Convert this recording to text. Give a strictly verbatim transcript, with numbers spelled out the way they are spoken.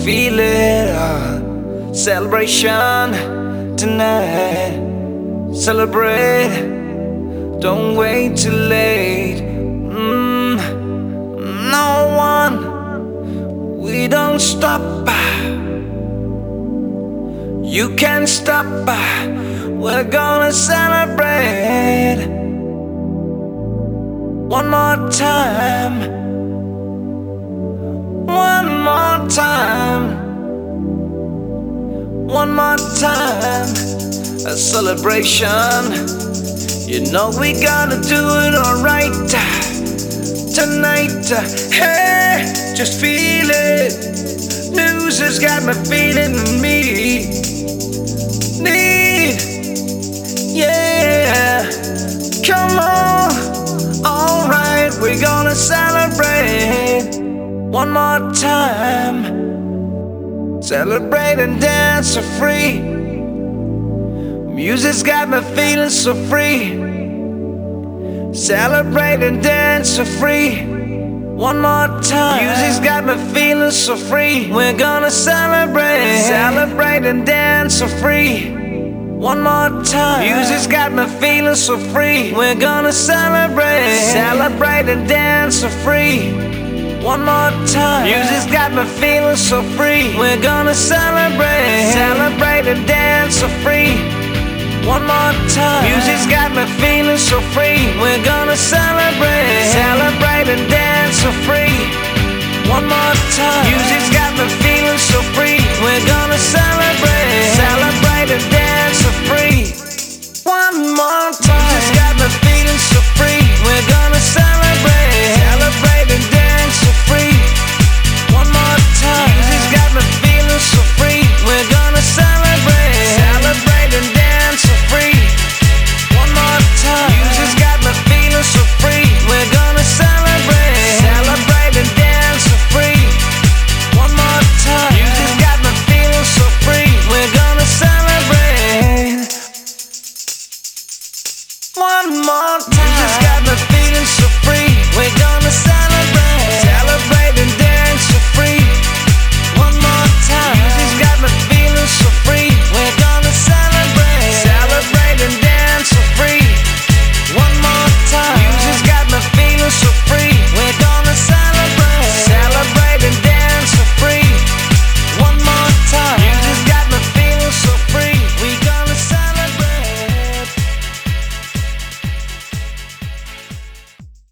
feel it, uh, celebration tonight. Celebrate, don't wait too late. mm, No one, we don't stop. You can't stop, we're gonna celebrate. One more time, one more time, one more time. A celebration, you know we gotta do it alright tonight. Hey, just feel it. News has got me feeling me. Need, yeah, come on. Alright, we're gonna celebrate one more time. Celebrate and dance so free. Music's got me feeling so free. Celebrate and dance so free. One more time. Music's got me feeling so free. We're gonna celebrate. Celebrate and dance so free. One more time. Music's got me feeling so free. We're gonna celebrate. Celebrate and dance so free. One more time. Music's got me feeling so free. We're gonna celebrate. Celebrate and dance so free. One more time. Music's got me feeling so free. We're gonna celebrate. Celebrate and dance so free. One more time. Music's got me feeling so free. We're gonna celebrate.